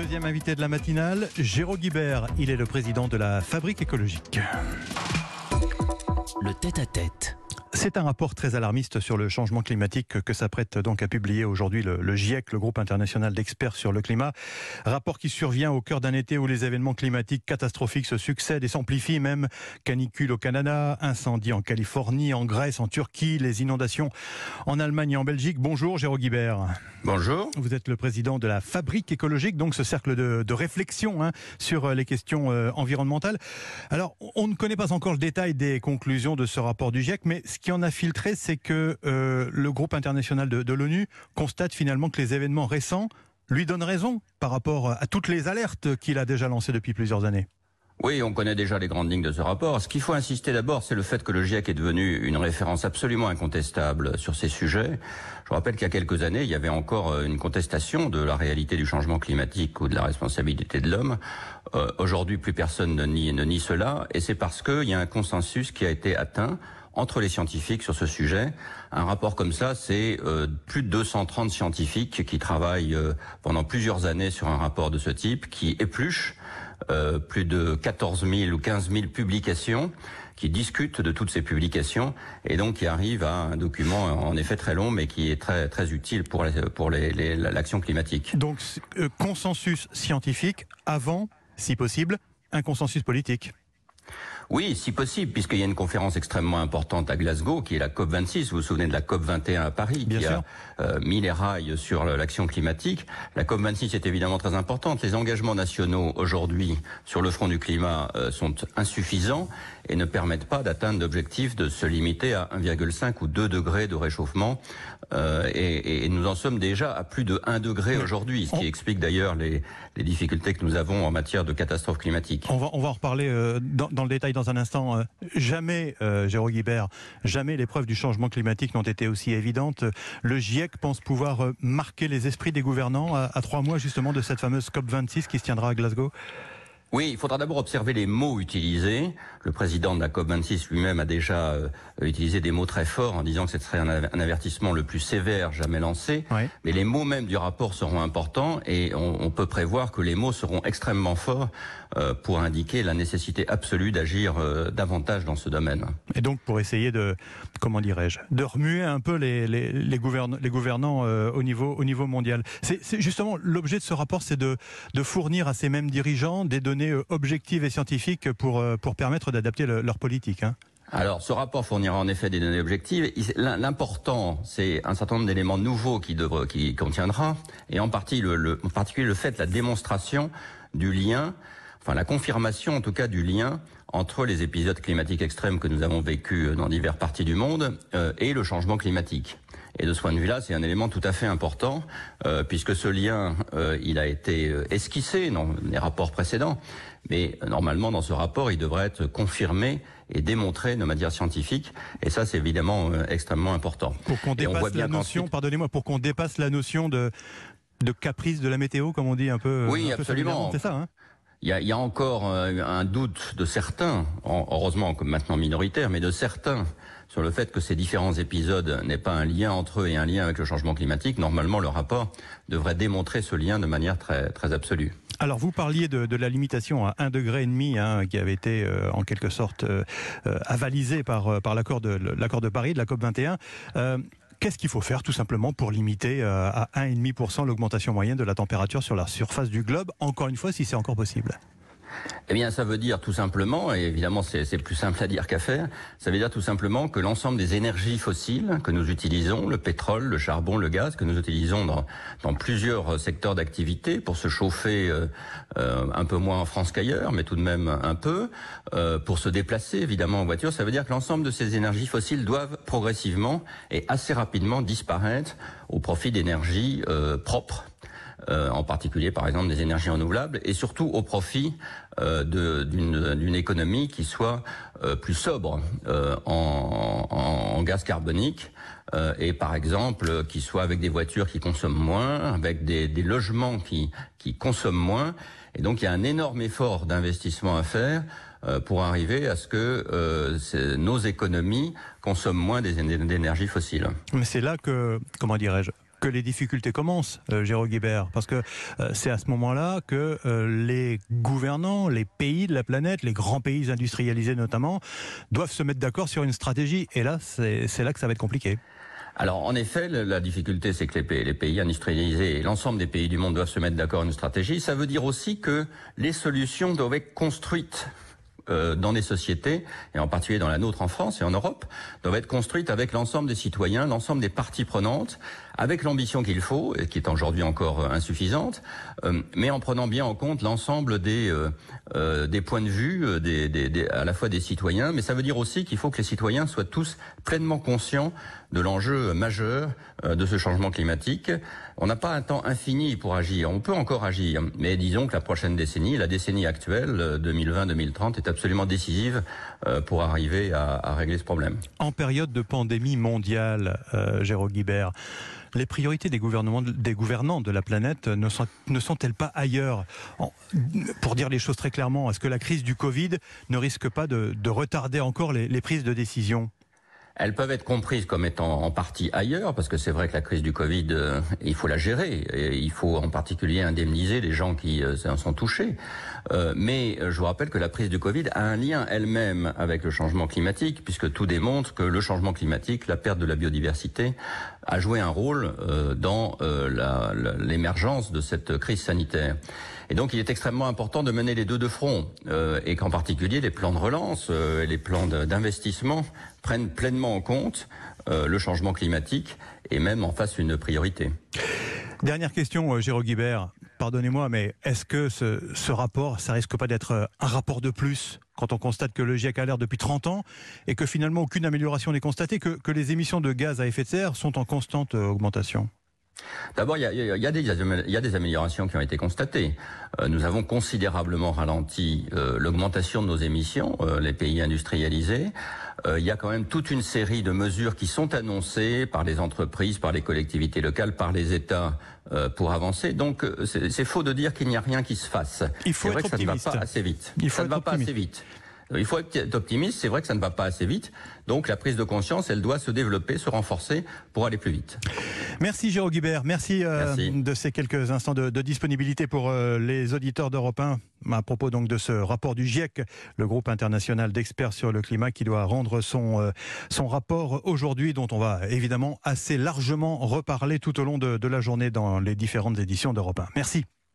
Deuxième invité de la matinale, Géraud Guibert. Il est le président de la Fabrique écologique. Le tête-à-tête. C'est un rapport très alarmiste sur le changement climatique que s'apprête donc à publier aujourd'hui le GIEC, le groupe international d'experts sur le climat. Rapport qui survient au cœur d'un été où les événements climatiques catastrophiques se succèdent et s'amplifient même. Canicule au Canada, incendie en Californie, en Grèce, en Turquie, les inondations en Allemagne et en Belgique. Bonjour Géraud Guibert. Bonjour. Vous êtes le président de la Fabrique écologique, donc ce cercle de réflexion sur les questions environnementales. Alors, on ne connaît pas encore le détail des conclusions de ce rapport du GIEC, mais ce qui en a filtré, c'est que le groupe international de l'ONU constate finalement que les événements récents lui donnent raison par rapport à toutes les alertes qu'il a déjà lancées depuis plusieurs années. Oui, on connaît déjà les grandes lignes de ce rapport. Ce qu'il faut insister d'abord, c'est le fait que le GIEC est devenu une référence absolument incontestable sur ces sujets. Je rappelle qu'il y a quelques années, il y avait encore une contestation de la réalité du changement climatique ou de la responsabilité de l'homme. Aujourd'hui, plus personne ne nie cela, et c'est parce qu'il y a un consensus qui a été atteint entre les scientifiques sur ce sujet. Un rapport comme ça, c'est plus de 230 scientifiques qui travaillent pendant plusieurs années sur un rapport de ce type, qui épluchent plus de 14 000 ou 15 000 publications, qui discutent de toutes ces publications, et donc qui arrivent à un document en effet très long, mais qui est très très utile pour l'action climatique. Donc consensus scientifique avant, si possible, un consensus politique. Oui, si possible, puisqu'il y a une conférence extrêmement importante à Glasgow, qui est la COP26. Vous vous souvenez de la COP21 à Paris, Bien qui sûr. a mis les rails sur l'action climatique. La COP26 est évidemment très importante. Les engagements nationaux aujourd'hui sur le front du climat sont insuffisants et ne permettent pas d'atteindre l'objectif de se limiter à 1,5 ou 2 degrés de réchauffement. Et nous en sommes déjà à plus de 1 degré aujourd'hui, ce qui explique d'ailleurs les difficultés que nous avons en matière de catastrophes climatiques. On va en reparler dans le détail dans un instant. Jamais, Géraud Guibert, jamais les preuves du changement climatique n'ont été aussi évidentes. Le GIEC pense pouvoir marquer les esprits des gouvernants à 3 mois justement de cette fameuse COP26 qui se tiendra à Glasgow. Oui, il faudra d'abord observer les mots utilisés. Le président de la COP26 lui-même a déjà utilisé des mots très forts en disant que ce serait un avertissement le plus sévère jamais lancé. Oui. Mais les mots même du rapport seront importants et on peut prévoir que les mots seront extrêmement forts pour indiquer la nécessité absolue d'agir davantage dans ce domaine. Et donc pour essayer de, comment dirais-je, de remuer un peu les gouvernants au niveau mondial. C'est justement l'objet de ce rapport, c'est de fournir à ces mêmes dirigeants des données objectives et scientifiques pour permettre d'adapter leur politique. Alors, ce rapport fournira en effet des données objectives. L'important, c'est un certain nombre d'éléments nouveaux qui contiendra, et en particulier le fait, la démonstration du lien, enfin la confirmation en tout cas du lien entre les épisodes climatiques extrêmes que nous avons vécus dans diverses parties du monde et le changement climatique. Et de ce point de vue-là, c'est un élément tout à fait important, puisque ce lien, il a été esquissé dans les rapports précédents, mais normalement, dans ce rapport, il devrait être confirmé et démontré de manière scientifique, et ça, c'est évidemment extrêmement important. Pour qu'on dépasse la notion, pardonnez-moi, pour qu'on dépasse la notion de caprice de la météo, comme on dit un peu. Oui, un peu absolument. C'est ça, Il y a encore un doute de certains, heureusement comme maintenant minoritaire, mais de certains, sur le fait que ces différents épisodes n'aient pas un lien entre eux et un lien avec le changement climatique. Normalement, le rapport devrait démontrer ce lien de manière très, très absolue. Alors vous parliez de la limitation à 1,5 degré qui avait été en quelque sorte avalisée par l'accord de Paris, de la COP21. Qu'est-ce qu'il faut faire tout simplement pour limiter à 1,5% l'augmentation moyenne de la température sur la surface du globe, encore une fois si c'est encore possible ? Eh bien, ça veut dire tout simplement, et évidemment c'est plus simple à dire qu'à faire, ça veut dire tout simplement que l'ensemble des énergies fossiles que nous utilisons, le pétrole, le charbon, le gaz, que nous utilisons dans plusieurs secteurs d'activité pour se chauffer un peu moins en France qu'ailleurs, mais tout de même un peu, pour se déplacer évidemment en voiture, ça veut dire que l'ensemble de ces énergies fossiles doivent progressivement et assez rapidement disparaître au profit d'énergies propres. En particulier par exemple des énergies renouvelables, et surtout au profit d'une économie qui soit plus sobre en gaz carbonique, et par exemple qui soit avec des voitures qui consomment moins, avec des logements qui consomment moins, et donc il y a un énorme effort d'investissement à faire pour arriver à ce que nos économies consomment moins d'énergie fossile. Mais c'est là que, comment dirais-je, que les difficultés commencent, Géraud Guibert, parce que c'est à ce moment-là que les gouvernants, les pays de la planète, les grands pays industrialisés notamment, doivent se mettre d'accord sur une stratégie. Et là, c'est là que ça va être compliqué. Alors, en effet, la difficulté, c'est que les pays industrialisés et l'ensemble des pays du monde doivent se mettre d'accord sur une stratégie. Ça veut dire aussi que les solutions doivent être construites dans des sociétés, et en particulier dans la nôtre en France et en Europe, doivent être construites avec l'ensemble des citoyens, l'ensemble des parties prenantes, avec l'ambition qu'il faut, et qui est aujourd'hui encore insuffisante, mais en prenant bien en compte l'ensemble des points de vue, à la fois des citoyens, mais ça veut dire aussi qu'il faut que les citoyens soient tous pleinement conscients de l'enjeu majeur de ce changement climatique. On n'a pas un temps infini pour agir, on peut encore agir, mais disons que la prochaine décennie, la décennie actuelle, 2020-2030, est absolument décisive pour arriver à régler ce problème. En période de pandémie mondiale, Géraud Guibert, les priorités des gouvernants de la planète ne sont-elles pas ailleurs? Pour dire les choses très clairement, est-ce que la crise du Covid ne risque pas de retarder encore les prises de décision? Elles peuvent être comprises comme étant en partie ailleurs, parce que c'est vrai que la crise du Covid, il faut la gérer. Et il faut en particulier indemniser les gens qui en sont touchés. Mais je vous rappelle que la crise du Covid a un lien elle-même avec le changement climatique, puisque tout démontre que le changement climatique, la perte de la biodiversité, a joué un rôle dans l'émergence de cette crise sanitaire. Et donc il est extrêmement important de mener les deux de front, et qu'en particulier les plans de relance et les plans d'investissement prennent pleinement en compte le changement climatique et même en fassent une priorité. Dernière question, Géraud Guibert. Pardonnez-moi, mais est-ce que ce rapport, ça risque pas d'être un rapport de plus quand on constate que le GIEC alerte depuis 30 ans et que finalement aucune amélioration n'est constatée, que les émissions de gaz à effet de serre sont en constante augmentation? D'abord, il y a des améliorations qui ont été constatées. Nous avons considérablement ralenti l'augmentation de nos émissions, les pays industrialisés. Il y a quand même toute une série de mesures qui sont annoncées par les entreprises, par les collectivités locales, par les États pour avancer. Donc, c'est faux de dire qu'il n'y a rien qui se fasse. Il faut être optimiste. Ça ne va pas assez vite. Ça ne va pas assez vite. Il faut être optimiste, c'est vrai que ça ne va pas assez vite. Donc la prise de conscience, elle doit se développer, se renforcer pour aller plus vite. Merci Géraud Guibert, merci. De ces quelques instants de disponibilité pour les auditeurs d'Europe 1 à propos donc de ce rapport du GIEC, le groupe international d'experts sur le climat qui doit rendre son rapport aujourd'hui, dont on va évidemment assez largement reparler tout au long de la journée dans les différentes éditions d'Europe 1. Merci.